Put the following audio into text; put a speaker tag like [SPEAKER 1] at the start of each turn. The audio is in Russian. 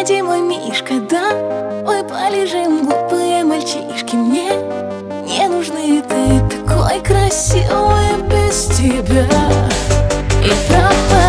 [SPEAKER 1] Приходи, мой мишка, да, ой, полежим, глупые мальчишки. Мне не нужны, ты такой красивый без тебя. И пропал.